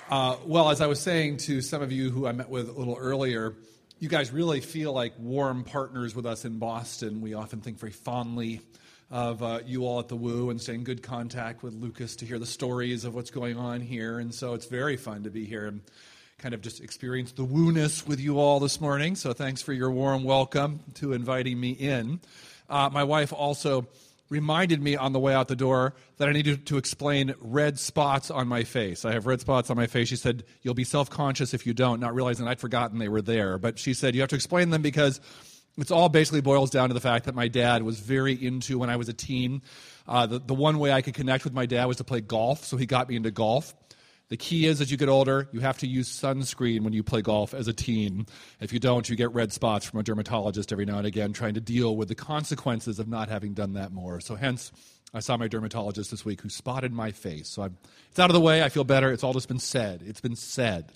Well, as I was saying to some of you who I met with a little earlier, you guys really feel like warm partners with us in Boston. We often think very fondly of you all at the Woo and stay in good contact with Lucas to hear the stories of what's going on here. And so it's very fun to be here and kind of just experience the Woo-ness with you all this morning. So thanks for your warm welcome to inviting me in. My wife also reminded me on the way out the door that I needed to explain red spots on my face. I have red spots on my face. She said, you'll be self-conscious if you don't, not realizing I'd forgotten they were there. But she said, you have to explain them because it's all basically boils down to the fact that my dad was very into, when I was a teen, the one way I could connect with my dad was to play golf, so he got me into golf. The key is, as you get older, you have to use sunscreen when you play golf as a teen. If you don't, you get red spots from a dermatologist every now and again trying to deal with the consequences of not having done that more. So hence, I saw my dermatologist this week who spotted my face. So it's out of the way. I feel better. It's all just been said. It's been said.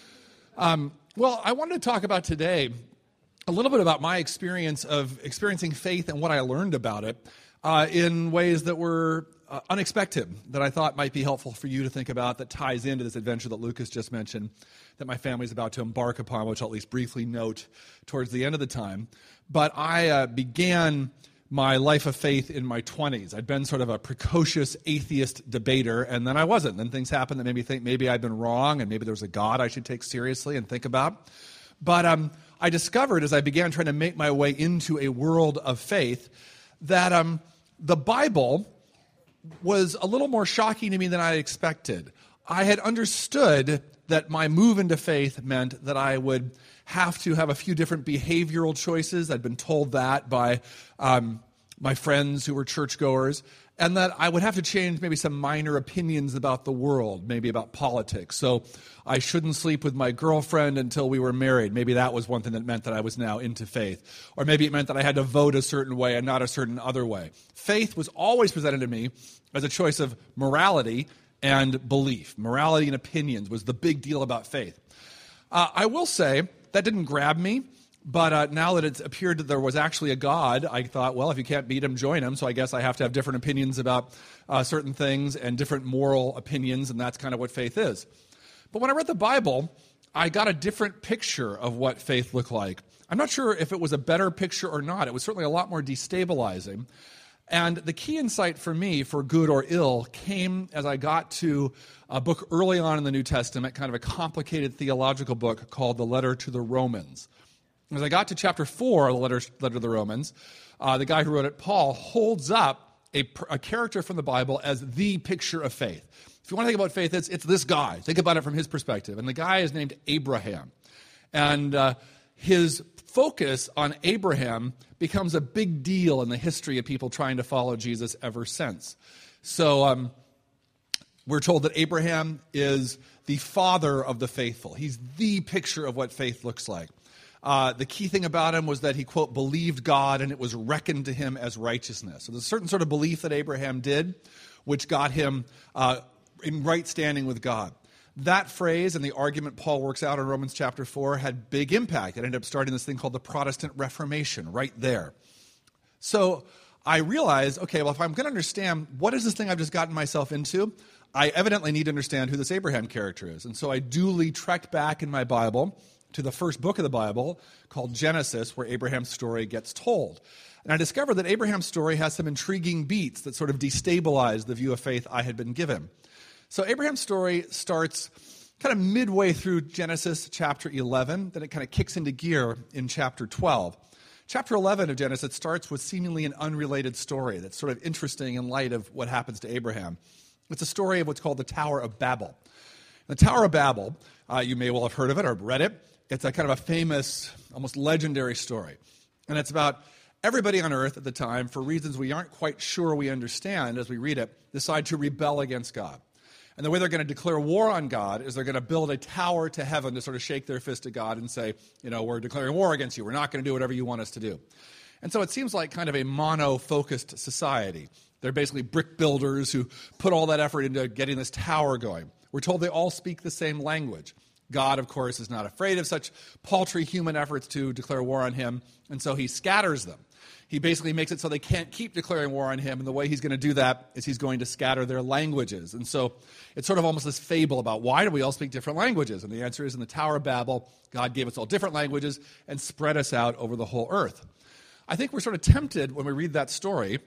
Well, I wanted to talk about today a little bit about my experience of experiencing faith and what I learned about it in ways that were unexpected, that I thought might be helpful for you to think about, that ties into this adventure that Lucas just mentioned, that my family's about to embark upon, which I'll at least briefly note towards the end of the time. But I began my life of faith in my 20s. I'd been sort of a precocious atheist debater, and then I wasn't. Then things happened that made me think maybe I'd been wrong, and maybe there was a God I should take seriously and think about. But I discovered, as I began trying to make my way into a world of faith, that the Bible was a little more shocking to me than I expected. I had understood that my move into faith meant that I would have to have a few different behavioral choices. I'd been told that by my friends who were churchgoers, and that I would have to change maybe some minor opinions about the world, maybe about politics. So I shouldn't sleep with my girlfriend until we were married. Maybe that was one thing that meant that I was now into faith. Or maybe it meant that I had to vote a certain way and not a certain other way. Faith was always presented to me as a choice of morality and belief. Morality and opinions was the big deal about faith. I will say that didn't grab me. But now that it's appeared that there was actually a God, I thought, well, if you can't beat him, join him. So I guess I have to have different opinions about certain things and different moral opinions, and that's kind of what faith is. But when I read the Bible, I got a different picture of what faith looked like. I'm not sure if it was a better picture or not. It was certainly a lot more destabilizing. And the key insight for me, for good or ill, came as I got to a book early on in the New Testament, kind of a complicated theological book called the Letter to the Romans. As I got to chapter 4 of the letter to the Romans, the guy who wrote it, Paul, holds up a character from the Bible as the picture of faith. If you want to think about faith, it's this guy. Think about it from his perspective. And the guy is named Abraham. And his focus on Abraham becomes a big deal in the history of people trying to follow Jesus ever since. So we're told that Abraham is the father of the faithful. He's the picture of what faith looks like. The key thing about him was that he, quote, believed God and it was reckoned to him as righteousness. So there's a certain sort of belief that Abraham did, which got him in right standing with God. That phrase and the argument Paul works out in Romans chapter 4 had big impact. It ended up starting this thing called the Protestant Reformation right there. So I realized, okay, well, if I'm going to understand what is this thing I've just gotten myself into, I evidently need to understand who this Abraham character is. And so I duly trekked back in my Bible to the first book of the Bible called Genesis, where Abraham's story gets told. And I discovered that Abraham's story has some intriguing beats that sort of destabilize the view of faith I had been given. So Abraham's story starts kind of midway through Genesis chapter 11, then it kind of kicks into gear in chapter 12. Chapter 11 of Genesis starts with seemingly an unrelated story that's sort of interesting in light of what happens to Abraham. It's a story of what's called the Tower of Babel. The Tower of Babel, you may well have heard of it or read it. It's a kind of a famous, almost legendary story. And it's about everybody on earth at the time, for reasons we aren't quite sure we understand as we read it, decide to rebel against God. And the way they're going to declare war on God is they're going to build a tower to heaven to sort of shake their fist at God and say, you know, we're declaring war against you. We're not going to do whatever you want us to do. And so it seems like kind of a mono-focused society. They're basically brick builders who put all that effort into getting this tower going. We're told they all speak the same language. God, of course, is not afraid of such paltry human efforts to declare war on him, and so he scatters them. He basically makes it so they can't keep declaring war on him, and the way he's going to do that is he's going to scatter their languages. And so it's sort of almost this fable about why do we all speak different languages? And the answer is in the Tower of Babel, God gave us all different languages and spread us out over the whole earth. I think we're sort of tempted when we read that story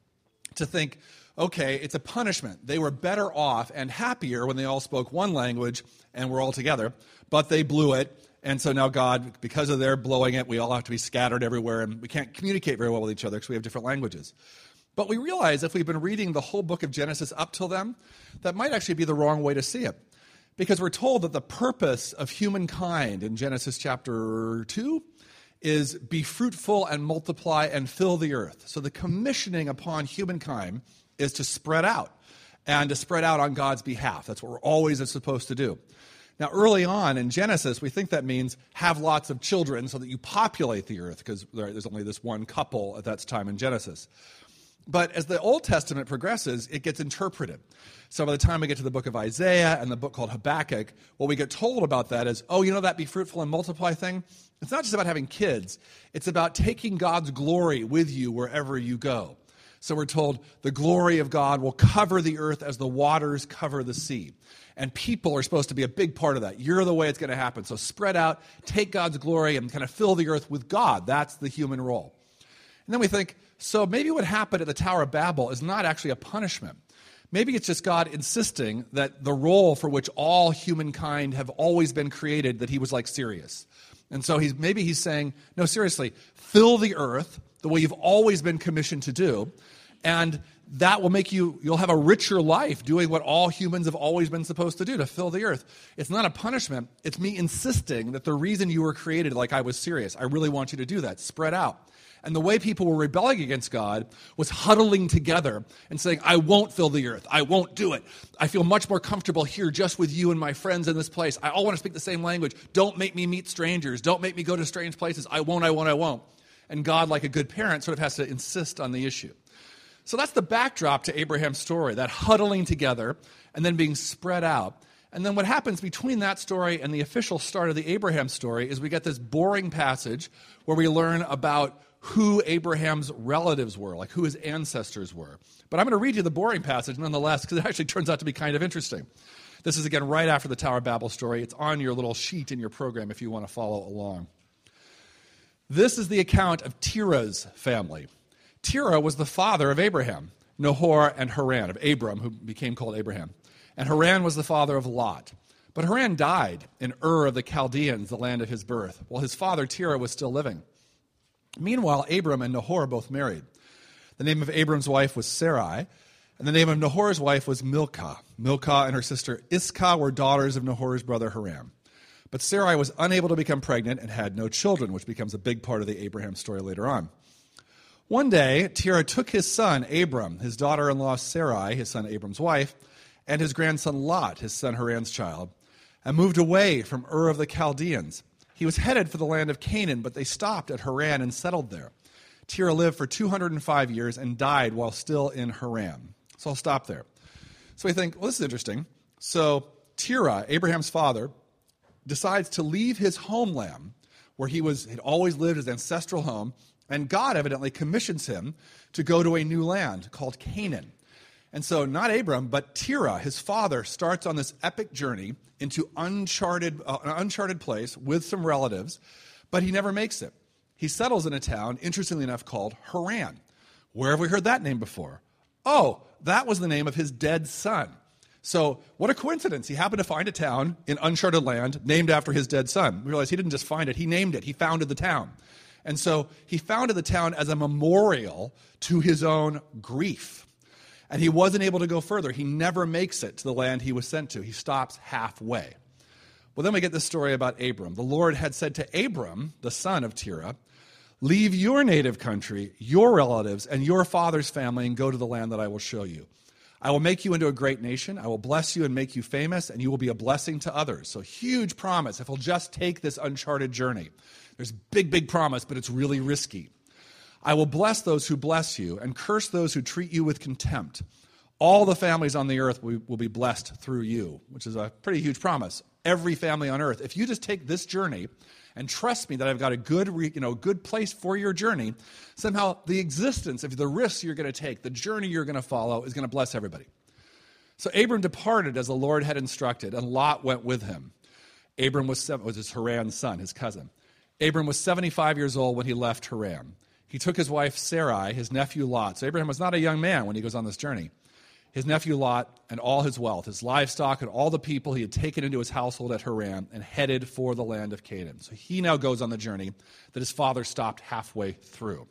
to think, okay, it's a punishment. They were better off and happier when they all spoke one language and were all together, but they blew it. And so now God, because of their blowing it, we all have to be scattered everywhere, and we can't communicate very well with each other because we have different languages. But we realize if we've been reading the whole book of Genesis up till then, that might actually be the wrong way to see it. Because we're told that the purpose of humankind in Genesis chapter 2 is be fruitful and multiply and fill the earth. So the commissioning upon humankind is to spread out, and to spread out on God's behalf. That's what we're always supposed to do. Now, early on in Genesis, we think that means have lots of children so that you populate the earth, because there's only this one couple at that time in Genesis. But as the Old Testament progresses, it gets interpreted. So by the time we get to the book of Isaiah and the book called Habakkuk, what we get told about that is, oh, you know that be fruitful and multiply thing? It's not just about having kids. It's about taking God's glory with you wherever you go. So we're told the glory of God will cover the earth as the waters cover the sea. And people are supposed to be a big part of that. You're the way it's going to happen. So spread out, take God's glory, and kind of fill the earth with God. That's the human role. And then we think, so maybe what happened at the Tower of Babel is not actually a punishment. Maybe it's just God insisting that the role for which all humankind have always been created, that he was like serious. And so maybe he's saying, no, seriously, fill the earth the way you've always been commissioned to do, and that will make you'll have a richer life doing what all humans have always been supposed to do, to fill the earth. It's not a punishment. It's me insisting that the reason you were created, like I was serious, I really want you to do that, spread out. And the way people were rebelling against God was huddling together and saying, I won't fill the earth. I won't do it. I feel much more comfortable here just with you and my friends in this place. I all want to speak the same language. Don't make me meet strangers. Don't make me go to strange places. I won't. And God, like a good parent, sort of has to insist on the issue. So that's the backdrop to Abraham's story, that huddling together and then being spread out. And then what happens between that story and the official start of the Abraham story is we get this boring passage where we learn about who Abraham's relatives were, like who his ancestors were. But I'm going to read you the boring passage nonetheless, because it actually turns out to be kind of interesting. This is, again, right after the Tower of Babel story. It's on your little sheet in your program if you want to follow along. This is the account of Terah's family. Terah was the father of Abraham, Nahor, and Haran, of Abram, who became called Abraham. And Haran was the father of Lot. But Haran died in Ur of the Chaldeans, the land of his birth, while his father Terah was still living. Meanwhile, Abram and Nahor both married. The name of Abram's wife was Sarai, and the name of Nahor's wife was Milcah. Milcah and her sister Iscah were daughters of Nahor's brother Haran. But Sarai was unable to become pregnant and had no children, which becomes a big part of the Abraham story later on. One day, Terah took his son Abram, his daughter-in-law Sarai, his son Abram's wife, and his grandson Lot, his son Haran's child, and moved away from Ur of the Chaldeans. He was headed for the land of Canaan, but they stopped at Haran and settled there. Terah lived for 205 years and died while still in Haran. So I'll stop there. So we think, well, this is interesting. So Terah, Abraham's father, decides to leave his homeland, where he'd always lived, his ancestral home, and God evidently commissions him to go to a new land called Canaan. And so not Abram, but Terah, his father, starts on this epic journey into an uncharted place with some relatives, but he never makes it. He settles in a town, interestingly enough, called Haran. Where have we heard that name before? Oh, that was the name of his dead son. So what a coincidence. He happened to find a town in uncharted land named after his dead son. We realize he didn't just find it, he named it. He founded the town. And so he founded the town as a memorial to his own grief. And he wasn't able to go further. He never makes it to the land he was sent to. He stops halfway. Well, then we get this story about Abram. The Lord had said to Abram, the son of Terah, leave your native country, your relatives, and your father's family and go to the land that I will show you. I will make you into a great nation. I will bless you and make you famous, and you will be a blessing to others. So huge promise if he'll just take this uncharted journey. There's big promise, but it's really risky. I will bless those who bless you and curse those who treat you with contempt. All the families on the earth will be blessed through you, which is a pretty huge promise. every family on earth. If you just take this journey and trust me that I've got a good place for your journey, somehow the existence of the risks you're going to take, the journey you're going to follow is going to bless everybody. So Abram departed as the Lord had instructed, and Lot went with him. Abram was his Haran's son, his cousin. Abram was 75 years old when he left Haran. He took his wife Sarai, his nephew Lot. So Abraham was not a young man when he goes on this journey. His nephew Lot and all his wealth, his livestock, and all the people he had taken into his household at Haran, and headed for the land of Canaan. So he now goes on the journey that his father stopped halfway through.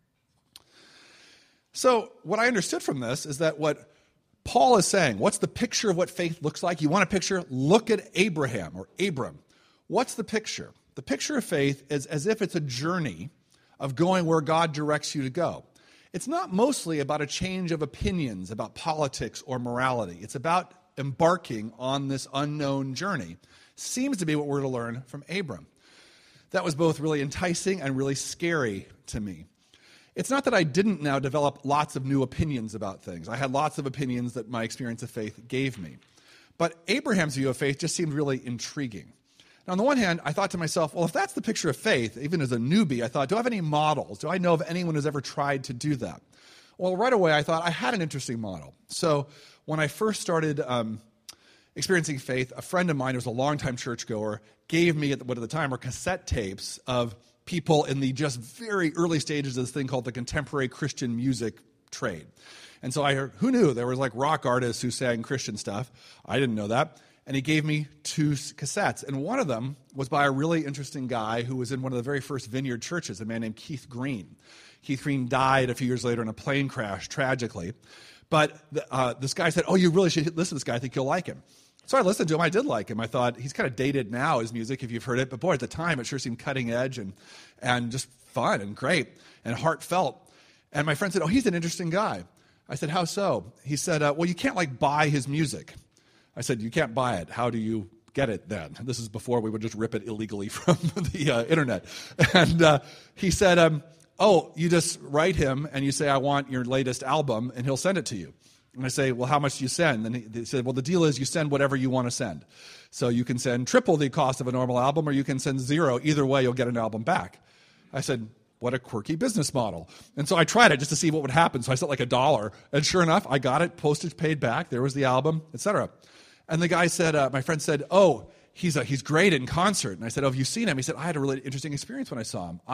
So what I understood from this is that what Paul is saying, what's the picture of what faith looks like? You want a picture? Look at Abraham or Abram. What's the picture? The picture of faith is as if it's a journey of going where God directs you to go. It's not mostly about a change of opinions about politics or morality. It's about embarking on this unknown journey. Seems to be what we're to learn from Abram. That was both really enticing and really scary to me. It's not that I didn't now develop lots of new opinions about things. I had lots of opinions that my experience of faith gave me. But Abraham's view of faith just seemed really intriguing. Now, on the one hand, I thought to myself, well, if that's the picture of faith, even as a newbie, I thought, do I have any models? Do I know of anyone who's ever tried to do that? Well, right away, I thought I had an interesting model. So when I first started experiencing faith, a friend of mine who was a longtime churchgoer gave me, what at the time were cassette tapes of people in the just very early stages of this thing called the contemporary Christian music trade. And so I heard, who knew? There was like rock artists who sang Christian stuff. I didn't know that. And he gave me 2 cassettes. And one of them was by a really interesting guy who was in one of the very first Vineyard churches, a man named Keith Green. Keith Green died a few years later in a plane crash, tragically. But this guy said, oh, you really should listen to this guy. I think you'll like him. So I listened to him. I did like him. I thought, he's kind of dated now, his music, if you've heard it. But boy, at the time, it sure seemed cutting edge and just fun and great and heartfelt. And my friend said, oh, he's an interesting guy. I said, how so? He said, well, you can't buy his music. I said, you can't buy it. How do you get it then? This is before we would just rip it illegally from the internet. And he said, oh, you just write him and you say, I want your latest album, and he'll send it to you. And I say, well, how much do you send? And he said, well, the deal is you send whatever you want to send. So you can send triple the cost of a normal album, or you can send 0. Either way, you'll get an album back. I said, what a quirky business model. And so I tried it just to see what would happen. So I sent like $1. And sure enough, I got it, postage paid back. There was the album, etc. And the guy said, my friend said, oh, he's great in concert. And I said, oh, have you seen him? He said, I had a really interesting experience when I saw him.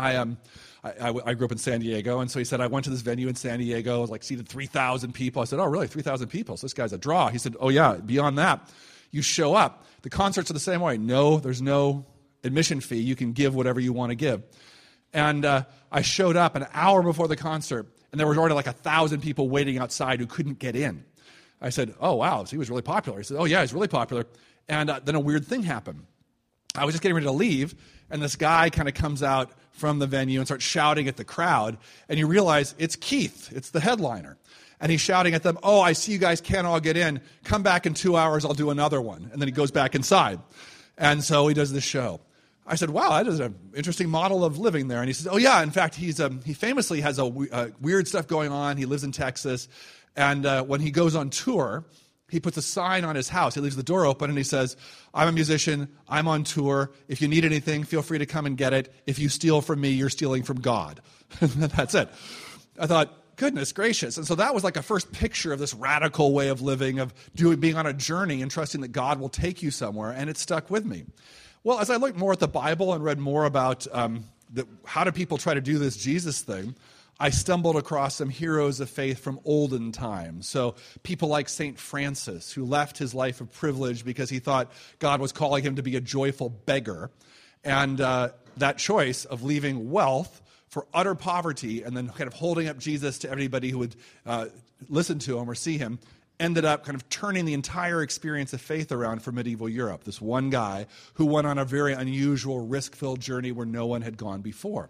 I grew up in San Diego, and so he said, I went to this venue in San Diego, seated 3,000 people. I said, oh, really, 3,000 people? So this guy's a draw. He said, oh, yeah, beyond that, you show up. The concerts are the same way. No, there's no admission fee. You can give whatever you want to give. And I showed up an hour before the concert, and there were already 1,000 people waiting outside who couldn't get in. I said, oh, wow, so he was really popular. He said, oh, yeah, he's really popular. And then a weird thing happened. I was just getting ready to leave, and this guy kind of comes out from the venue and starts shouting at the crowd, and you realize it's Keith. It's the headliner. And he's shouting at them, oh, I see you guys can't all get in. Come back in 2 hours, I'll do another one. And then he goes back inside. And so he does this show. I said, wow, that is an interesting model of living there. And he says, oh, yeah, in fact, he famously has a weird stuff going on. He lives in Texas. And when he goes on tour, he puts a sign on his house. He leaves the door open and he says, I'm a musician. I'm on tour. If you need anything, feel free to come and get it. If you steal from me, you're stealing from God. That's it. I thought, goodness gracious. And so that was like a first picture of this radical way of living, of being on a journey and trusting that God will take you somewhere. And it stuck with me. Well, as I looked more at the Bible and read more about how do people try to do this Jesus thing, I stumbled across some heroes of faith from olden times. So people like St. Francis, who left his life of privilege because he thought God was calling him to be a joyful beggar. And that choice of leaving wealth for utter poverty and then kind of holding up Jesus to everybody who would listen to him or see him ended up kind of turning the entire experience of faith around for medieval Europe. This one guy who went on a very unusual, risk-filled journey where no one had gone before.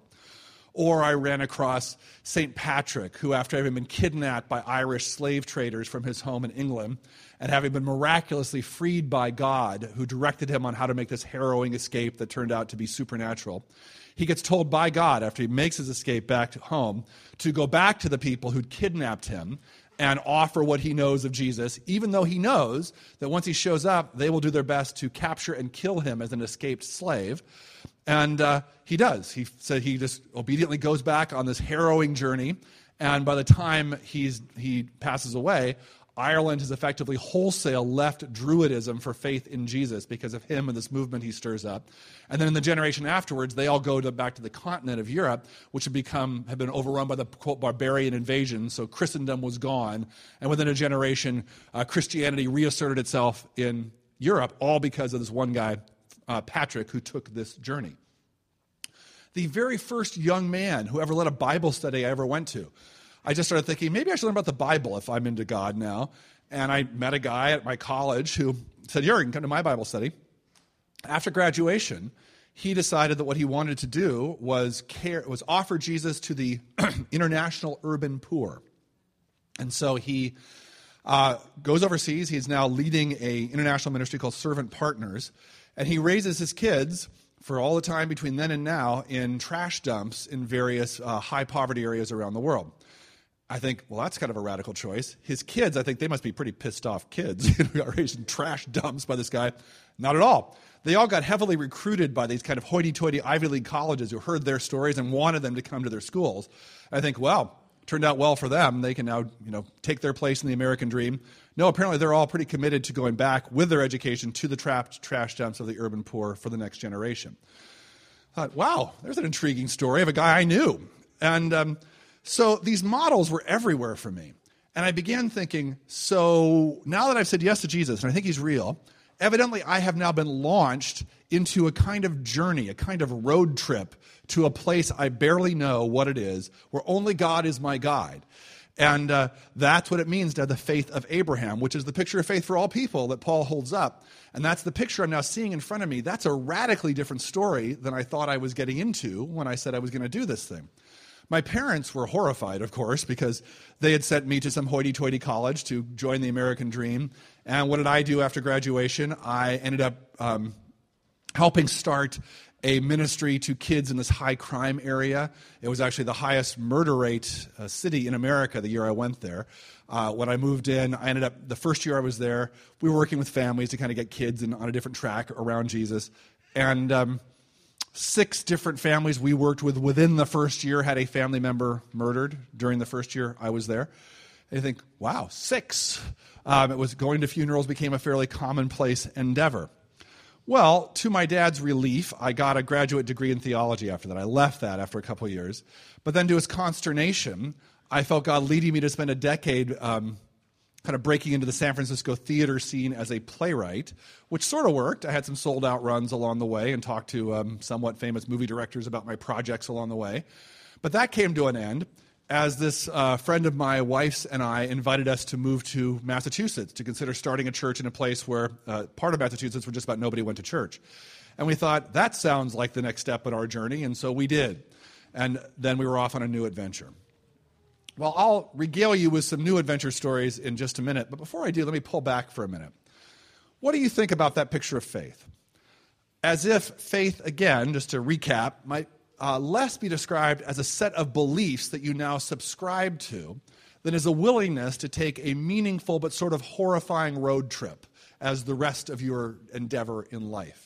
Or I ran across St. Patrick, who after having been kidnapped by Irish slave traders from his home in England, and having been miraculously freed by God, who directed him on how to make this harrowing escape that turned out to be supernatural, he gets told by God, after he makes his escape back to home, to go back to the people who'd kidnapped him and offer what he knows of Jesus, even though he knows that once he shows up, they will do their best to capture and kill him as an escaped slave. And he does. He said he just obediently goes back on this harrowing journey, and by the time he passes away, Ireland has effectively wholesale left Druidism for faith in Jesus because of him and this movement he stirs up. And then in the generation afterwards, they all go back to the continent of Europe, which have been overrun by the, quote, barbarian invasion, so Christendom was gone. And within a generation, Christianity reasserted itself in Europe, all because of this one guy, Patrick, who took this journey. The very first young man who ever led a Bible study I ever went to, I just started thinking, maybe I should learn about the Bible if I'm into God now. And I met a guy at my college who said, Jurgen, come to my Bible study. After graduation, he decided that what he wanted to do was offer Jesus to the international urban poor. And so he goes overseas. He's now leading an international ministry called Servant Partners. And he raises his kids for all the time between then and now in trash dumps in various high poverty areas around the world. I think, well, that's kind of a radical choice. His kids, I think they must be pretty pissed off kids. Got raised in trash dumps by this guy. Not at all. They all got heavily recruited by these kind of hoity-toity Ivy League colleges who heard their stories and wanted them to come to their schools. I think, well, turned out well for them. They can now, take their place in the American dream. No, apparently they're all pretty committed to going back with their education to the trapped trash dumps of the urban poor for the next generation. I thought, wow, there's an intriguing story of a guy I knew. And so these models were everywhere for me. And I began thinking, so now that I've said yes to Jesus, and I think he's real, evidently I have now been launched into a kind of journey, a kind of road trip to a place I barely know what it is, where only God is my guide. And that's what it means to have the faith of Abraham, which is the picture of faith for all people that Paul holds up. And that's the picture I'm now seeing in front of me. That's a radically different story than I thought I was getting into when I said I was going to do this thing. My parents were horrified, of course, because they had sent me to some hoity-toity college to join the American dream. And what did I do after graduation? I ended up helping start a ministry to kids in this high-crime area. It was actually the highest murder rate city in America the year I went there. When I moved in, I ended up, the first year I was there, we were working with families to kind of get kids on a different track around Jesus. And 6 different families we worked with within the first year had a family member murdered during the first year I was there. And you think, wow, 6. It was going to funerals became a fairly commonplace endeavor. Well, to my dad's relief, I got a graduate degree in theology after that. I left that after a couple of years. But then to his consternation, I felt God leading me to spend a decade kind of breaking into the San Francisco theater scene as a playwright, which sort of worked. I had some sold-out runs along the way and talked to somewhat famous movie directors about my projects along the way. But that came to an end as this friend of my wife's and I invited us to move to Massachusetts to consider starting a church in a place where part of Massachusetts where just about nobody went to church. And we thought, that sounds like the next step in our journey, and so we did. And then we were off on a new adventure. Well, I'll regale you with some new adventure stories in just a minute, but before I do, let me pull back for a minute. What do you think about that picture of faith? As if faith, again, just to recap, might less be described as a set of beliefs that you now subscribe to than as a willingness to take a meaningful but sort of horrifying road trip as the rest of your endeavor in life.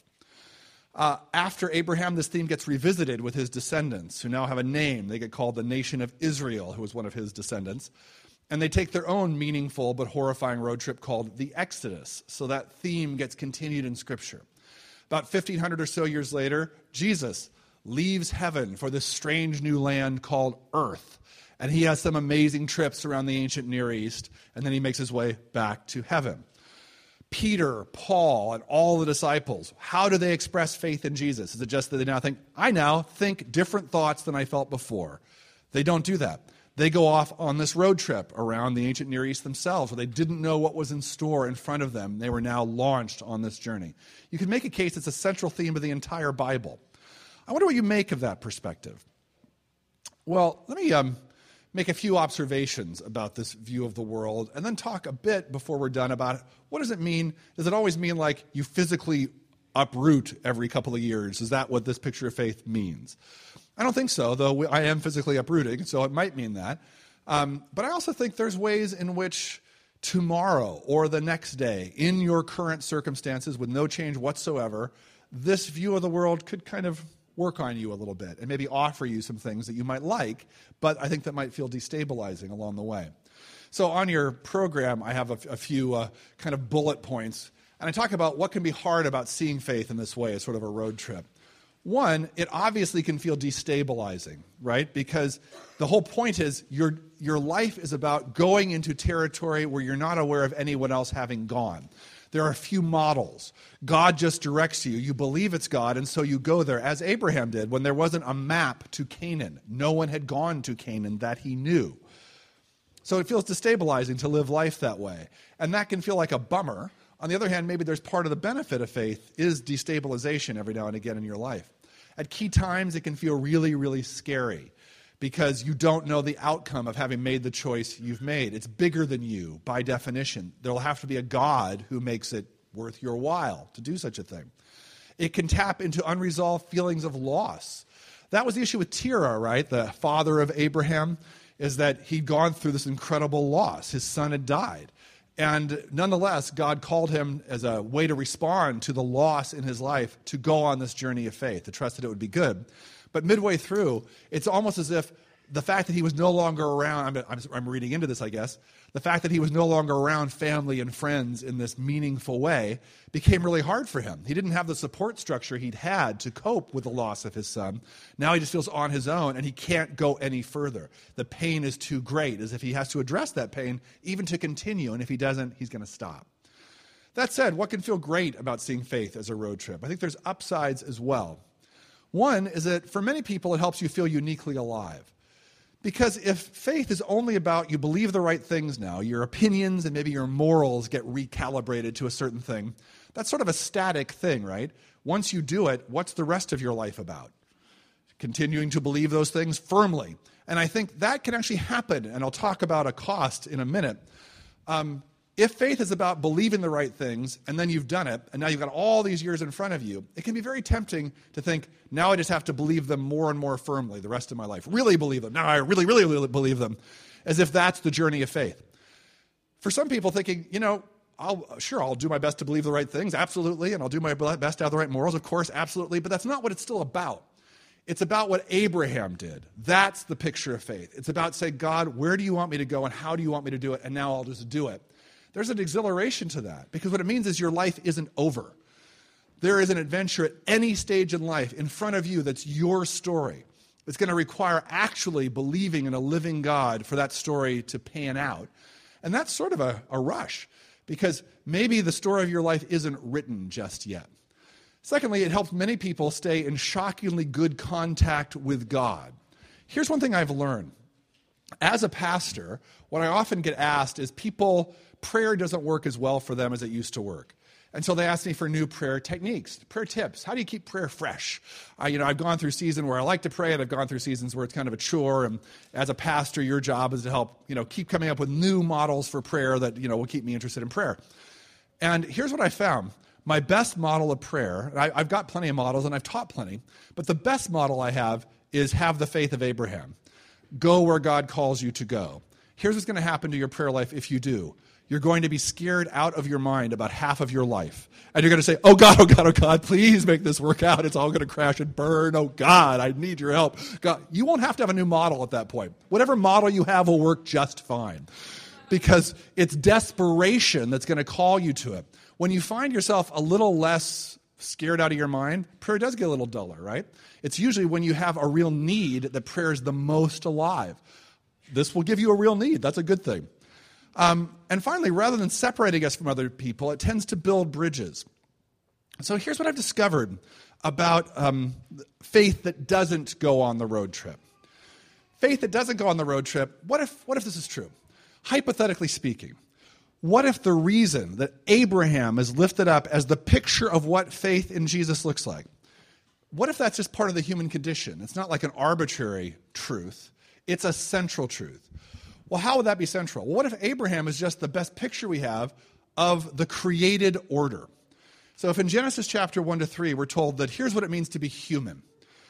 After Abraham, this theme gets revisited with his descendants, who now have a name. They get called the nation of Israel, who was one of his descendants. And they take their own meaningful but horrifying road trip called the Exodus. So that theme gets continued in Scripture. About 1,500 or so years later, Jesus leaves heaven for this strange new land called Earth. And he has some amazing trips around the ancient Near East, and then he makes his way back to heaven. Peter, Paul, and all the disciples, how do they express faith in Jesus? Is it just that they now think, I now think different thoughts than I felt before? They don't do that. They go off on this road trip around the ancient Near East themselves, where they didn't know what was in store in front of them. They were now launched on this journey. You can make a case it's a central theme of the entire Bible. I wonder what you make of that perspective. Well, let me make a few observations about this view of the world, and then talk a bit before we're done about what does it mean? Does it always mean like you physically uproot every couple of years? Is that what this picture of faith means? I don't think so, though I am physically uprooting, so it might mean that. But I also think there's ways in which tomorrow or the next day, in your current circumstances with no change whatsoever, this view of the world could kind of work on you a little bit and maybe offer you some things that you might like, but I think that might feel destabilizing along the way. So on your program, I have a few kind of bullet points, and I talk about what can be hard about seeing faith in this way as sort of a road trip. One, it obviously can feel destabilizing, right? Because the whole point is your life is about going into territory where you're not aware of anyone else having gone. There are a few models. God just directs you. You believe it's God, and so you go there, as Abraham did when there wasn't a map to Canaan. No one had gone to Canaan that he knew. So it feels destabilizing to live life that way. And that can feel like a bummer. On the other hand, maybe there's part of the benefit of faith is destabilization every now and again in your life. At key times, it can feel really, really scary because you don't know the outcome of having made the choice you've made. It's bigger than you by definition. There'll have to be a God who makes it worth your while to do such a thing. It can tap into unresolved feelings of loss. That was the issue with Terah, right? The father of Abraham, is that he'd gone through this incredible loss. His son had died. And nonetheless, God called him as a way to respond to the loss in his life to go on this journey of faith, to trust that it would be good. But midway through, it's almost as if the fact that he was no longer around, I'm reading into this, I guess, the fact that he was no longer around family and friends in this meaningful way became really hard for him. He didn't have the support structure he'd had to cope with the loss of his son. Now he just feels on his own, and he can't go any further. The pain is too great, as if he has to address that pain even to continue, and if he doesn't, he's going to stop. That said, what can feel great about seeing faith as a road trip? I think there's upsides as well. One is that for many people, it helps you feel uniquely alive. Because if faith is only about you believe the right things now, your opinions and maybe your morals get recalibrated to a certain thing, that's sort of a static thing, right? Once you do it, what's the rest of your life about? Continuing to believe those things firmly. And I think that can actually happen, and I'll talk about a cost in a minute. If faith is about believing the right things, and then you've done it, and now you've got all these years in front of you, it can be very tempting to think, now I just have to believe them more and more firmly the rest of my life. Really believe them. Now I really, really, really believe them, as if that's the journey of faith. For some people thinking, I'll do my best to believe the right things, absolutely, and I'll do my best to have the right morals, of course, absolutely, but that's not what it's still about. It's about what Abraham did. That's the picture of faith. It's about saying, God, where do you want me to go, and how do you want me to do it, and now I'll just do it. There's an exhilaration to that, because what it means is your life isn't over. There is an adventure at any stage in life in front of you that's your story. It's going to require actually believing in a living God for that story to pan out. And that's sort of a rush, because maybe the story of your life isn't written just yet. Secondly, it helps many people stay in shockingly good contact with God. Here's one thing I've learned. As a pastor, what I often get asked is prayer doesn't work as well for them as it used to work. And so they ask me for new prayer techniques, prayer tips. How do you keep prayer fresh? I've gone through seasons where I like to pray, and I've gone through seasons where it's kind of a chore. And as a pastor, your job is to help, keep coming up with new models for prayer that, will keep me interested in prayer. And here's what I found. My best model of prayer, and I've got plenty of models, and I've taught plenty, but the best model I have is have the faith of Abraham. Go where God calls you to go. Here's what's going to happen to your prayer life if you do. You're going to be scared out of your mind about half of your life. And you're going to say, oh God, please make this work out. It's all going to crash and burn. Oh God, I need your help. God, you won't have to have a new model at that point. Whatever model you have will work just fine. Because it's desperation that's going to call you to it. When you find yourself a little less scared out of your mind, prayer does get a little duller, right? It's usually when you have a real need that prayer is the most alive. This will give you a real need. That's a good thing. And finally, rather than separating us from other people, it tends to build bridges. So here's what I've discovered about faith that doesn't go on the road trip. Faith that doesn't go on the road trip, what if this is true? Hypothetically speaking, what if the reason that Abraham is lifted up as the picture of what faith in Jesus looks like, what if that's just part of the human condition? It's not like an arbitrary truth. It's a central truth. Well, how would that be central? Well, what if Abraham is just the best picture we have of the created order? So if in Genesis chapter 1-3 we're told that here's what it means to be human.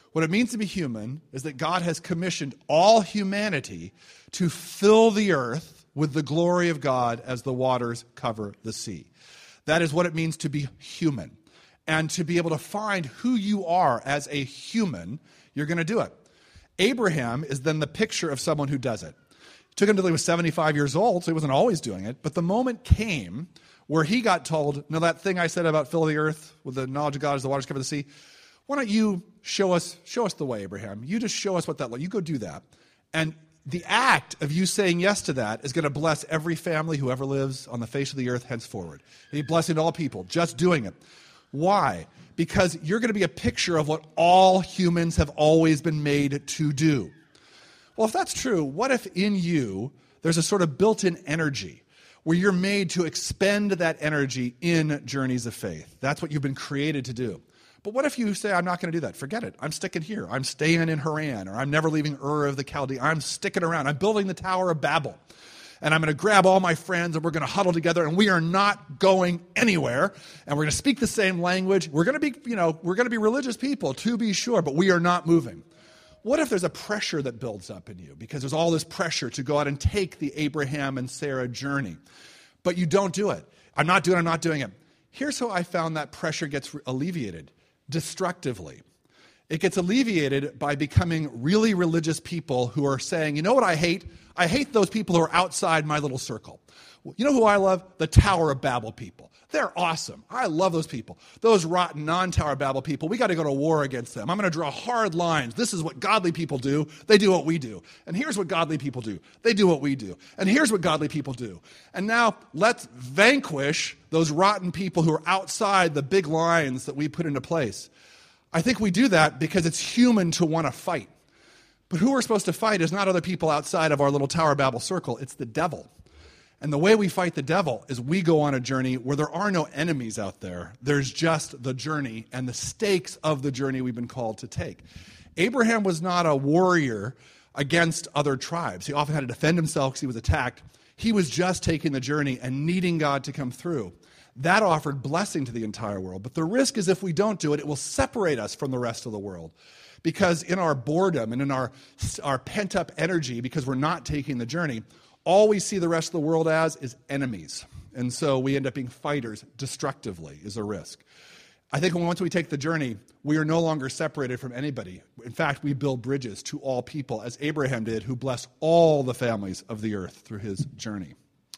What it means to be human is that God has commissioned all humanity to fill the earth with the glory of God as the waters cover the sea. That is what it means to be human. And to be able to find who you are as a human, you're going to do it. Abraham is then the picture of someone who does it. It took him until he was 75 years old, so he wasn't always doing it. But the moment came where he got told, no, that thing I said about fill the earth with the knowledge of God as the waters cover the sea, why don't you show us the way, Abraham? You just show us what that looks like. You go do that. And the act of you saying yes to that is going to bless every family who ever lives on the face of the earth henceforward. He's blessing all people, just doing it. Why? Because you're going to be a picture of what all humans have always been made to do. Well, if that's true, what if in you there's a sort of built-in energy where you're made to expend that energy in journeys of faith? That's what you've been created to do. But what if you say, I'm not going to do that? Forget it. I'm sticking here. I'm staying in Haran, or I'm never leaving Ur of the Chaldees. I'm sticking around. I'm building the Tower of Babel. And I'm going to grab all my friends, and we're going to huddle together, and we are not going anywhere. And we're going to speak the same language. We're going to be religious people, to be sure, but we are not moving. What if there's a pressure that builds up in you because there's all this pressure to go out and take the Abraham and Sarah journey, but you don't do it? I'm not doing it. Here's how I found that pressure gets alleviated. Destructively. It gets alleviated by becoming really religious people who are saying, you know what I hate? I hate those people who are outside my little circle. You know who I love? The Tower of Babel people. They're awesome. I love those people. Those rotten non-Tower of Babel people, we got to go to war against them. I'm going to draw hard lines. This is what godly people do. They do what we do. And here's what godly people do. They do what we do. And here's what godly people do. And now let's vanquish those rotten people who are outside the big lines that we put into place. I think we do that because it's human to want to fight. But who we're supposed to fight is not other people outside of our little Tower of Babel circle. It's the devil. And the way we fight the devil is we go on a journey where there are no enemies out there. There's just the journey and the stakes of the journey we've been called to take. Abraham was not a warrior against other tribes. He often had to defend himself because he was attacked. He was just taking the journey and needing God to come through. That offered blessing to the entire world. But the risk is if we don't do it, it will separate us from the rest of the world. Because in our boredom and in our pent-up energy, because we're not taking the journey, all we see the rest of the world as is enemies. And so we end up being fighters destructively is a risk. I think once we take the journey, we are no longer separated from anybody. In fact, we build bridges to all people, as Abraham did, who blessed all the families of the earth through his journey.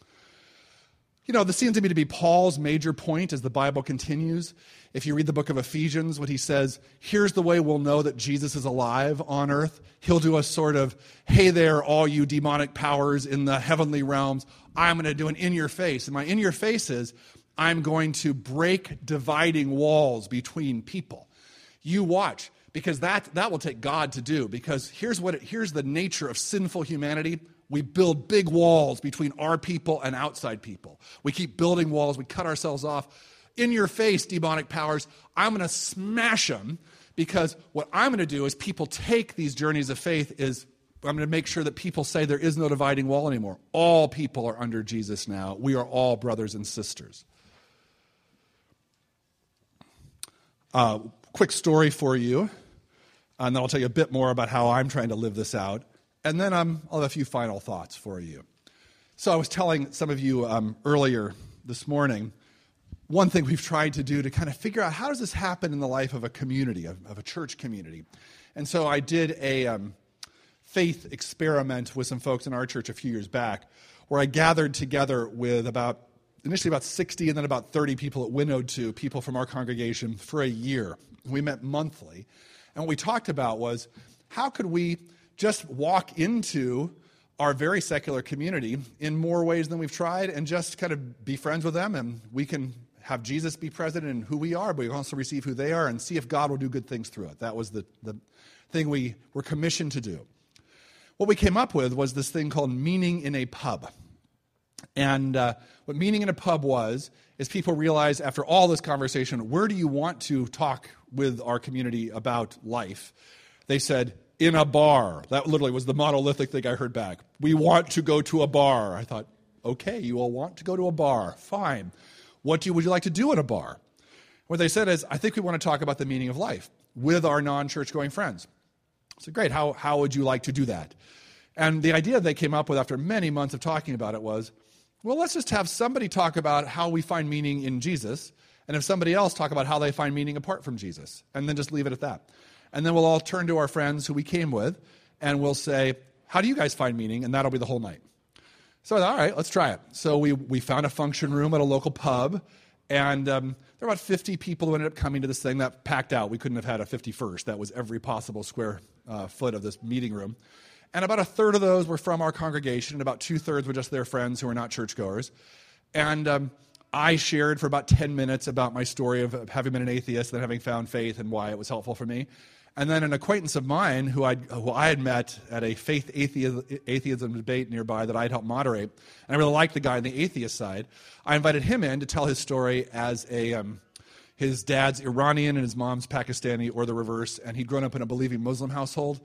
You know, this seems to me to be Paul's major point as the Bible continues. If you read the book of Ephesians, what he says, here's the way we'll know that Jesus is alive on earth. He'll do a sort of, hey there, all you demonic powers in the heavenly realms. I'm going to do an in-your-face. And my in-your-face is, I'm going to break dividing walls between people. You watch, because that will take God to do. Because here's the nature of sinful humanity. We build big walls between our people and outside people. We keep building walls. We cut ourselves off. In your face, demonic powers, I'm going to smash them, because what I'm going to do is people take these journeys of faith is I'm going to make sure that people say there is no dividing wall anymore. All people are under Jesus now. We are all brothers and sisters. Quick story for you, and then I'll tell you a bit more about how I'm trying to live this out. And then I'll have a few final thoughts for you. So I was telling some of you earlier this morning, one thing we've tried to do to kind of figure out how does this happen in the life of a community, of a church community. And so I did a faith experiment with some folks in our church a few years back, where I gathered together with initially about 60 and then about 30 people at Winnowed to people from our congregation for a year. We met monthly. And what we talked about was, how could we just walk into our very secular community in more ways than we've tried and just kind of be friends with them, and we can have Jesus be present in who we are, but we can also receive who they are and see if God will do good things through it. That was the thing we were commissioned to do. What we came up with was this thing called Meaning in a Pub. And what Meaning in a Pub was, is people realized after all this conversation, where do you want to talk with our community about life? They said, in a bar. That literally was the monolithic thing I heard back. We want to go to a bar. I thought, okay, you all want to go to a bar. Fine. What would you like to do at a bar? What they said is, I think we want to talk about the meaning of life with our non-church going friends. I said, great, how would you like to do that? And the idea they came up with after many months of talking about it was, well, let's just have somebody talk about how we find meaning in Jesus, and if somebody else talk about how they find meaning apart from Jesus, and then just leave it at that. And then we'll all turn to our friends who we came with, and we'll say, how do you guys find meaning? And that'll be the whole night. So I thought, all right, let's try it. So we found a function room at a local pub, and there were about 50 people who ended up coming to this thing that packed out. We couldn't have had a 51st. That was every possible square foot of this meeting room. And about a third of those were from our congregation, and about 2/3 were just their friends who were not churchgoers. And I shared for about 10 minutes about my story of having been an atheist and having found faith and why it was helpful for me. And then an acquaintance of mine who I had met at a faith atheism debate nearby that I'd helped moderate, and I really liked the guy on the atheist side, I invited him in to tell his story as his dad's Iranian and his mom's Pakistani, or the reverse, and he'd grown up in a believing Muslim household,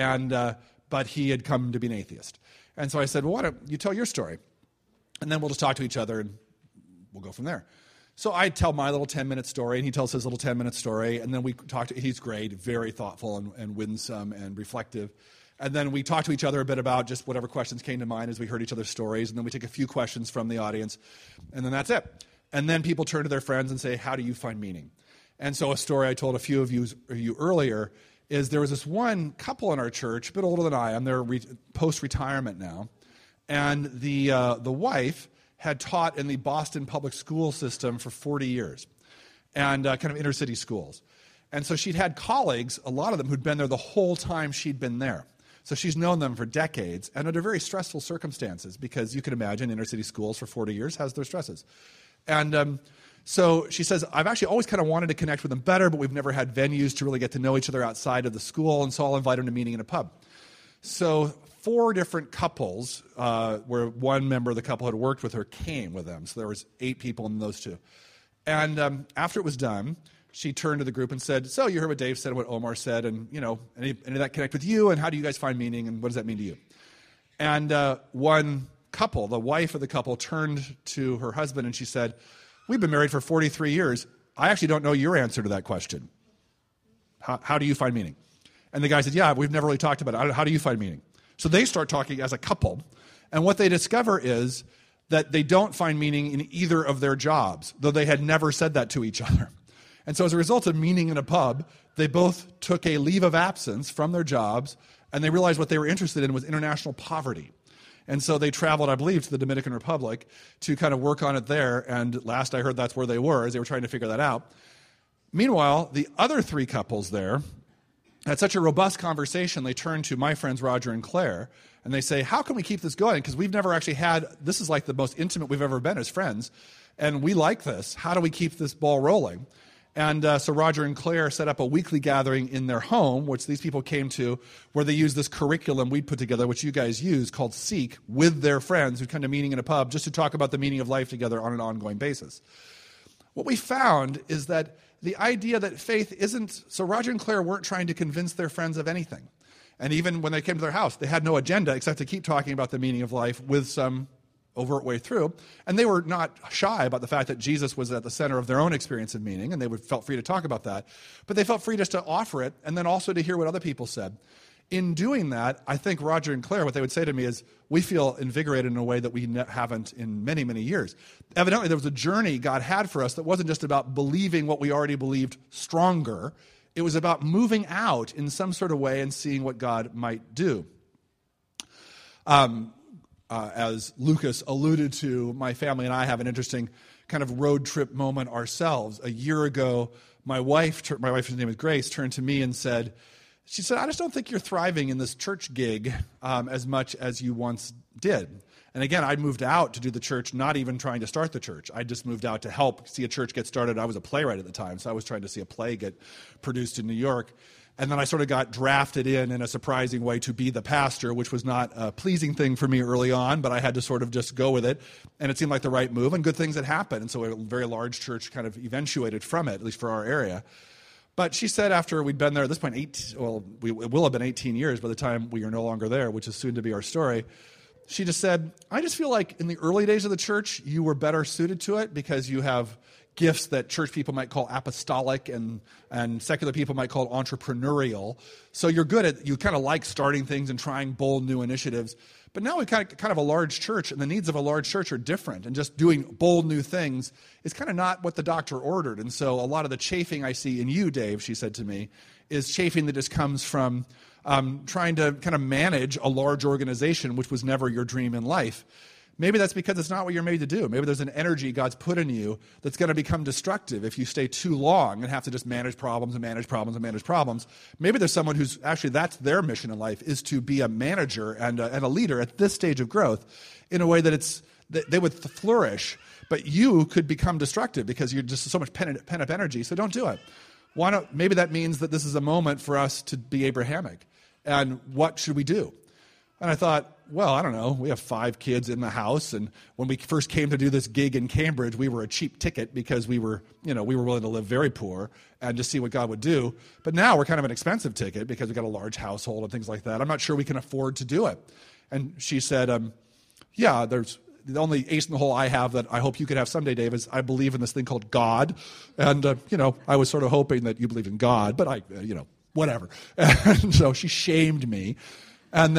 but he had come to be an atheist. And so I said, well, why don't you tell your story? And then we'll just talk to each other and we'll go from there. So I tell my little 10-minute story, and he tells his little 10-minute story, and then we talk to, he's great, very thoughtful and winsome and reflective. And then we talk to each other a bit about just whatever questions came to mind as we heard each other's stories, and then we take a few questions from the audience, and then that's it. And then people turn to their friends and say, how do you find meaning? And so a story I told a few of you earlier is there was this one couple in our church, a bit older than I am, they're post-retirement now, and the wife had taught in the Boston public school system for 40 years, and kind of inner city schools. And so she'd had colleagues, a lot of them, who'd been there the whole time she'd been there. So she's known them for decades, and under very stressful circumstances, because you can imagine inner city schools for 40 years has their stresses. And so she says, I've actually always kind of wanted to connect with them better, but we've never had venues to really get to know each other outside of the school, and so I'll invite them to meeting in a pub. So 4 different couples, where one member of the couple had worked with her, came with them. So there was 8 people in those 2. And after it was done, she turned to the group and said, so you heard what Dave said and what Omar said, and any of that connect with you, and how do you guys find meaning, and what does that mean to you? And one couple, the wife of the couple, turned to her husband and she said, we've been married for 43 years. I actually don't know your answer to that question. How do you find meaning? And the guy said, yeah, we've never really talked about it. How do you find meaning? So they start talking as a couple, and what they discover is that they don't find meaning in either of their jobs, though they had never said that to each other. And so as a result of meeting in a pub, they both took a leave of absence from their jobs, and they realized what they were interested in was international poverty. And so they traveled, I believe, to the Dominican Republic to kind of work on it there, and last I heard that's where they were, as they were trying to figure that out. Meanwhile, the other 3 couples there had such a robust conversation, they turned to my friends Roger and Claire, and they say, how can we keep this going? Because we've never actually had, this is like the most intimate we've ever been as friends, and we like this. How do we keep this ball rolling? And so Roger and Claire set up a weekly gathering in their home, which these people came to, where they used this curriculum we'd put together, which you guys use, called Seek, with their friends who'd come to meeting in a pub just to talk about the meaning of life together on an ongoing basis. What we found is that the idea that faith isn't, so Roger and Claire weren't trying to convince their friends of anything. And even when they came to their house, they had no agenda except to keep talking about the meaning of life with some overt way through. And they were not shy about the fact that Jesus was at the center of their own experience of meaning, and they felt free to talk about that. But they felt free just to offer it, and then also to hear what other people said. In doing that, I think Roger and Claire, what they would say to me is, we feel invigorated in a way that we haven't in many, many years. Evidently, there was a journey God had for us that wasn't just about believing what we already believed stronger. It was about moving out in some sort of way and seeing what God might do. As Lucas alluded to, my family and I have an interesting kind of road trip moment ourselves. A year ago, my wife's name is Grace, turned to me and said, I just don't think you're thriving in this church gig as much as you once did. And again, I moved out to do the church, not even trying to start the church. I just moved out to help see a church get started. I was a playwright at the time, so I was trying to see a play get produced in New York. And then I sort of got drafted in a surprising way to be the pastor, which was not a pleasing thing for me early on, but I had to sort of just go with it. And it seemed like the right move, and good things had happened. And so a very large church kind of eventuated from it, at least for our area. But she said after we'd been there at this point, it will have been 18 years by the time we are no longer there, which is soon to be our story. She just said, I just feel like in the early days of the church, you were better suited to it because you have gifts that church people might call apostolic and secular people might call entrepreneurial. So you kind of like starting things and trying bold new initiatives. But now we've kind of a large church, and the needs of a large church are different. And just doing bold new things is kind of not what the doctor ordered. And so a lot of the chafing I see in you, Dave, she said to me, is chafing that just comes from trying to kind of manage a large organization, which was never your dream in life. Maybe that's because it's not what you're made to do. Maybe there's an energy God's put in you that's going to become destructive if you stay too long and have to just manage problems and manage problems and manage problems. Maybe there's someone who's actually, that's their mission in life, is to be a manager and a leader at this stage of growth in a way that they would flourish. But you could become destructive because you're just so much pent-up energy, so don't do it. Maybe that means that this is a moment for us to be Abrahamic. And what should we do? And I thought, well, I don't know. We have 5 kids in the house, and when we first came to do this gig in Cambridge, we were a cheap ticket because we were willing to live very poor and just see what God would do. But now we're kind of an expensive ticket because we've got a large household and things like that. I'm not sure we can afford to do it. And she said, yeah, there's the only ace in the hole I have that I hope you could have someday, Dave, is I believe in this thing called God. And, I was sort of hoping that you believe in God, but whatever. And so she shamed me. And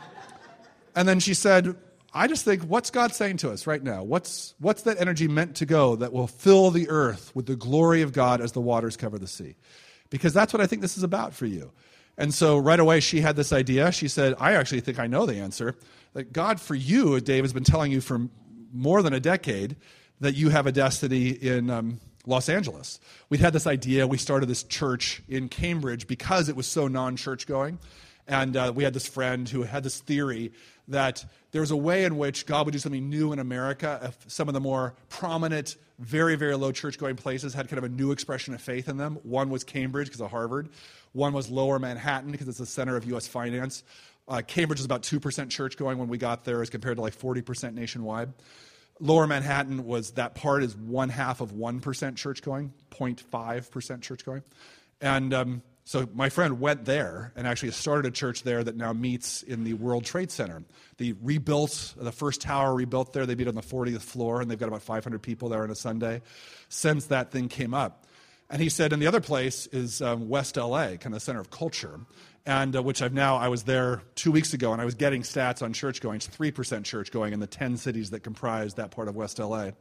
then she said, I just think, what's God saying to us right now? What's that energy meant to go that will fill the earth with the glory of God as the waters cover the sea? Because that's what I think this is about for you. And so right away she had this idea. She said, I actually think I know the answer. That God for you, Dave, has been telling you for more than a decade that you have a destiny in Los Angeles. We'd had this idea. We started this church in Cambridge because it was so non-church going. And we had this friend who had this theory that there was a way in which God would do something new in America if some of the more prominent, very, very low church-going places had kind of a new expression of faith in them. One was Cambridge because of Harvard. One was Lower Manhattan because it's the center of U.S. finance. Cambridge was about 2% church-going when we got there as compared to like 40% nationwide. Lower Manhattan is 1/2 of 1% church-going, 0.5% church-going. And so my friend went there and actually started a church there that now meets in the World Trade Center. The first tower rebuilt there. They meet on the 40th floor, and they've got about 500 people there on a Sunday since that thing came up. And he said, and the other place is West LA, kind of the center of culture, and I was there 2 weeks ago, and I was getting stats on church going. It's 3% church going in the 10 cities that comprise that part of West LA.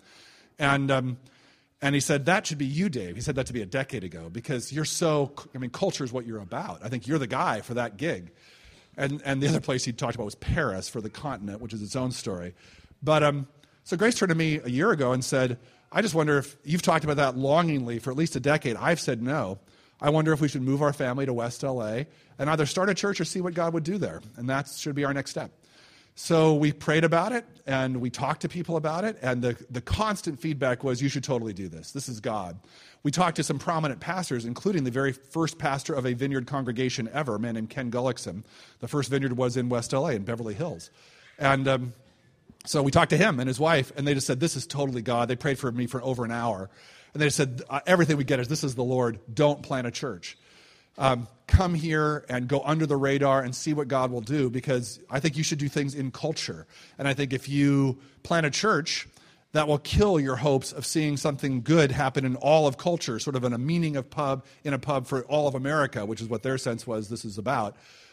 And he said, that should be you, Dave. He said that to me a decade ago because culture is what you're about. I think you're the guy for that gig. And the other place he talked about was Paris for the continent, which is its own story. But so Grace turned to me a year ago and said, I just wonder if you've talked about that longingly for at least a decade. I've said no. I wonder if we should move our family to West LA and either start a church or see what God would do there. And that should be our next step. So we prayed about it, and we talked to people about it, and the constant feedback was, you should totally do this. This is God. We talked to some prominent pastors, including the very first pastor of a vineyard congregation ever, a man named Ken Gullickson. The first vineyard was in West LA, in Beverly Hills. And so we talked to him and his wife, and they just said, this is totally God. They prayed for me for over an hour. And they just said, everything we get is, this is the Lord. Don't plant a church. Come here and go under the radar and see what God will do, because I think you should do things in culture. And I think if you plant a church, that will kill your hopes of seeing something good happen in all of culture, sort of in a meaning of in a pub for all of America, which is what their sense was this is about.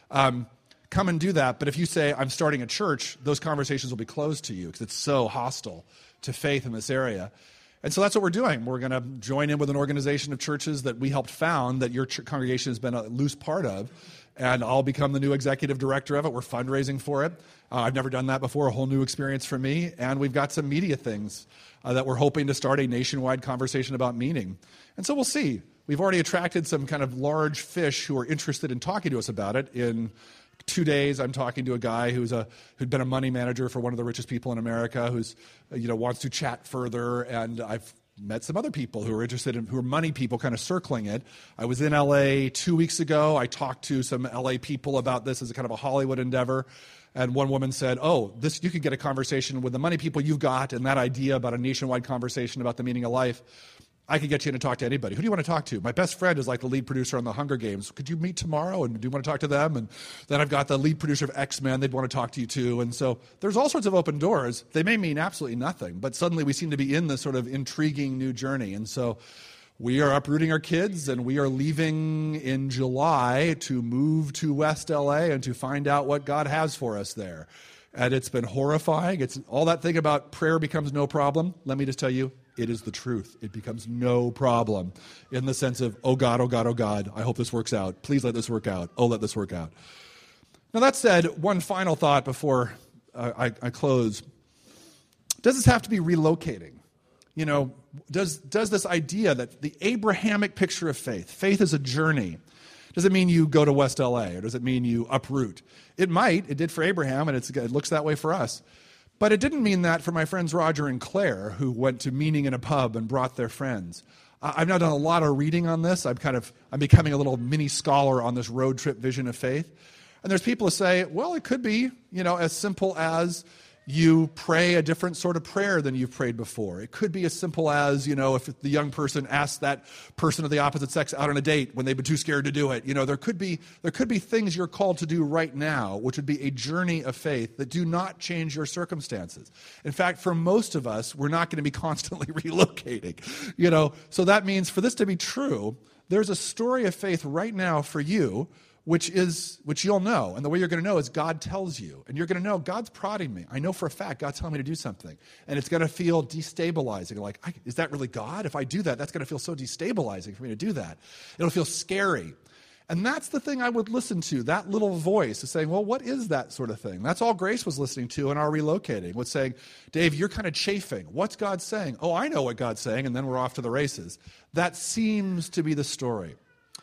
Come and do that. But if you say, I'm starting a church, those conversations will be closed to you because it's so hostile to faith in this area. And so that's what we're doing. We're going to join in with an organization of churches that we helped found that your congregation has been a loose part of, and I'll become the new executive director of it. We're fundraising for it. I've never done that before, a whole new experience for me, and we've got some media things that we're hoping to start a nationwide conversation about meaning. And so we'll see. We've already attracted some kind of large fish who are interested in talking to us about it. In 2 days, I'm talking to a guy who'd been a money manager for one of the richest people in America, who's wants to chat further, and I've met some other people who are money people, kind of circling it. I was in LA 2 weeks ago. I talked to some LA people about this as a kind of a Hollywood endeavor, and one woman said, you could get a conversation with the money people you've got, and that idea about a nationwide conversation about the meaning of life. I could get you in to talk to anybody. Who do you want to talk to? My best friend is like the lead producer on the Hunger Games. Could you meet tomorrow? And do you want to talk to them? And then I've got the lead producer of X-Men. They'd want to talk to you too. And so there's all sorts of open doors. They may mean absolutely nothing, but suddenly we seem to be in this sort of intriguing new journey. And so we are uprooting our kids, and we are leaving in July to move to West LA and to find out what God has for us there. And it's been horrifying. It's all that thing about prayer becomes no problem. Let me just tell you, it is the truth. It becomes no problem in the sense of, oh God, oh God, oh God, I hope this works out. Please let this work out. Oh, let this work out. Now that said, one final thought before I close. Does this have to be relocating? You know, does this idea that the Abrahamic picture of faith is a journey, does it mean you go to West LA, or does it mean you uproot? It might. It did for Abraham, and it looks that way for us. But it didn't mean that for my friends Roger and Claire, who went to meeting in a pub and brought their friends. I've now done a lot of reading on this. I'm becoming a little mini scholar on this road trip vision of faith. And there's people who say, well, it could be, as simple as you pray a different sort of prayer than you've prayed before. It could be as simple as, if the young person asks that person of the opposite sex out on a date when they've been too scared to do it. There could be things you're called to do right now, which would be a journey of faith that do not change your circumstances. In fact, for most of us, we're not going to be constantly relocating, So that means for this to be true, there's a story of faith right now for you, which you'll know. And the way you're going to know is God tells you. And you're going to know God's prodding me. I know for a fact God's telling me to do something. And it's going to feel destabilizing. Like, is that really God? If I do that, that's going to feel so destabilizing for me to do that. It'll feel scary. And that's the thing I would listen to, that little voice is saying, well, what is that sort of thing? That's all Grace was listening to in our relocating, was saying, Dave, you're kind of chafing. What's God saying? Oh, I know what God's saying, and then we're off to the races. That seems to be the story.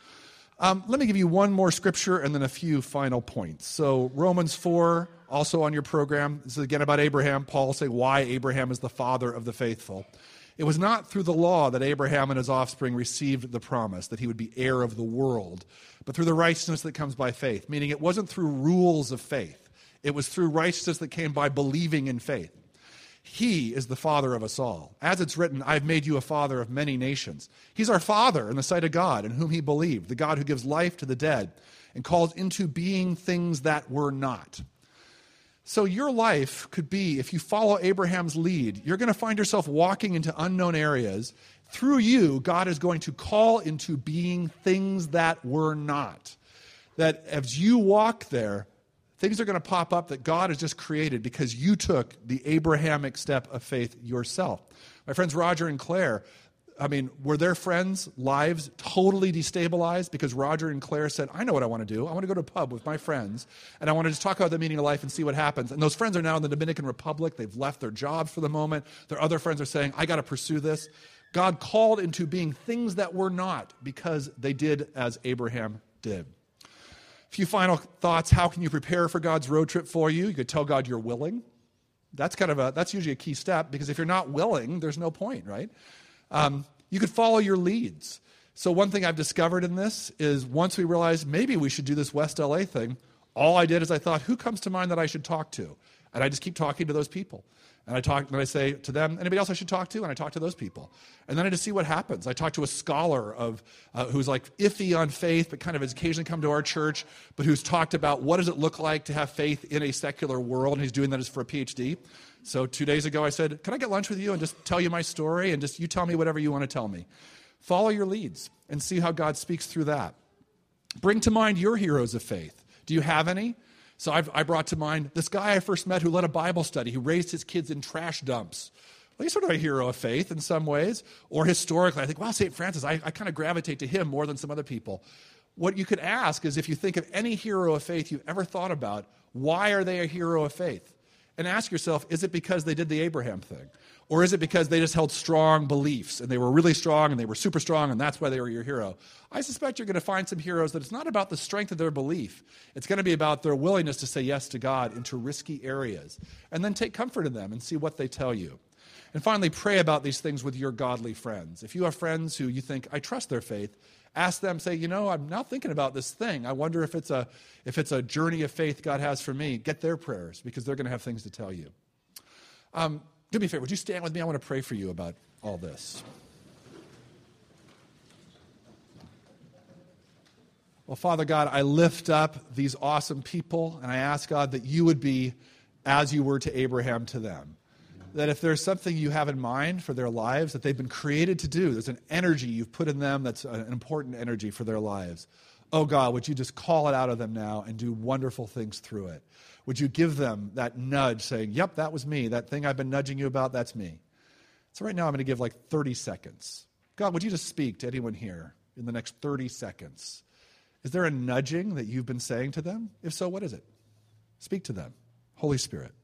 Let me give you one more scripture and then a few final points. So Romans 4, also on your program. This is again about Abraham. Paul saying why Abraham is the father of the faithful. It was not through the law that Abraham and his offspring received the promise that he would be heir of the world, but through the righteousness that comes by faith, meaning it wasn't through rules of faith. It was through righteousness that came by believing in faith. He is the father of us all. As it's written, I've made you a father of many nations. He's our father in the sight of God, in whom he believed, the God who gives life to the dead and calls into being things that were not. So your life could be, if you follow Abraham's lead, you're going to find yourself walking into unknown areas. Through you, God is going to call into being things that were not. That as you walk there, things are going to pop up that God has just created because you took the Abrahamic step of faith yourself. My friends Roger and Claire, were their friends' lives totally destabilized because Roger and Claire said, I know what I want to do. I want to go to a pub with my friends, and I want to just talk about the meaning of life and see what happens. And those friends are now in the Dominican Republic. They've left their jobs for the moment. Their other friends are saying, I got to pursue this. God called into being things that were not because they did as Abraham did. A few final thoughts. How can you prepare for God's road trip for you? You could tell God you're willing. That's usually a key step, because if you're not willing, there's no point, right? You could follow your leads. So one thing I've discovered in this is once we realized maybe we should do this West LA thing, all I did is I thought, who comes to mind that I should talk to? And I just keep talking to those people. And I say to them, anybody else I should talk to? And I talk to those people. And then I just see what happens. I talk to a scholar who's like iffy on faith, but kind of has occasionally come to our church, but who's talked about what does it look like to have faith in a secular world, and he's doing that as for a PhD. So 2 days ago I said, can I get lunch with you and just tell you my story, and just you tell me whatever you want to tell me. Follow your leads and see how God speaks through that. Bring to mind your heroes of faith. Do you have any? So I brought to mind this guy I first met who led a Bible study, who raised his kids in trash dumps. Well, he's sort of a hero of faith in some ways. Or historically, I think, wow, St. Francis, I kind of gravitate to him more than some other people. What you could ask is, if you think of any hero of faith you've ever thought about, why are they a hero of faith? And ask yourself, is it because they did the Abraham thing? Or is it because they just held strong beliefs, and they were really strong, and they were super strong, and that's why they were your hero? I suspect you're going to find some heroes that it's not about the strength of their belief. It's going to be about their willingness to say yes to God into risky areas. And then take comfort in them and see what they tell you. And finally, pray about these things with your godly friends. If you have friends who you think, I trust their faith, ask them, say, I'm now thinking about this thing. I wonder if it's a journey of faith God has for me. Get their prayers, because they're going to have things to tell you. Do me a favor. Would you stand with me? I want to pray for you about all this. Well, Father God, I lift up these awesome people, and I ask, God, that you would be as you were to Abraham to them. That if there's something you have in mind for their lives that they've been created to do, there's an energy you've put in them that's an important energy for their lives. Oh God, would you just call it out of them now and do wonderful things through it? Would you give them that nudge saying, yep, that was me. That thing I've been nudging you about, that's me. So right now I'm going to give like 30 seconds. God, would you just speak to anyone here in the next 30 seconds? Is there a nudging that you've been saying to them? If so, what is it? Speak to them. Holy Spirit.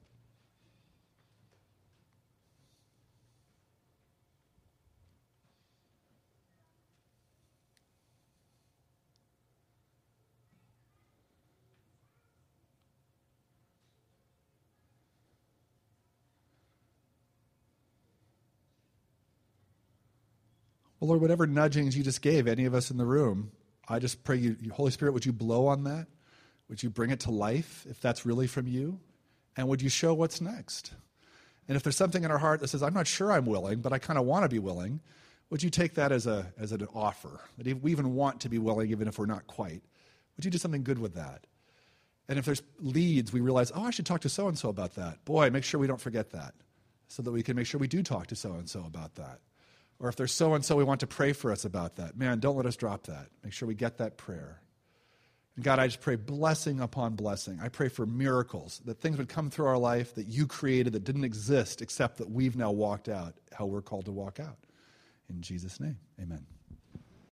Well, Lord, whatever nudgings you just gave any of us in the room, I just pray you, Holy Spirit, would you blow on that? Would you bring it to life if that's really from you? And would you show what's next? And if there's something in our heart that says, I'm not sure I'm willing, but I kind of want to be willing, would you take that as an offer? That if we even want to be willing, even if we're not quite, would you do something good with that? And if there's leads, we realize, oh, I should talk to so-and-so about that. Boy, make sure we don't forget that so that we can make sure we do talk to so-and-so about that. Or if there's so-and-so we want to pray for us about that. Man, don't let us drop that. Make sure we get that prayer. And God, I just pray blessing upon blessing. I pray for miracles, that things would come through our life that you created that didn't exist except that we've now walked out how we're called to walk out. In Jesus' name, amen.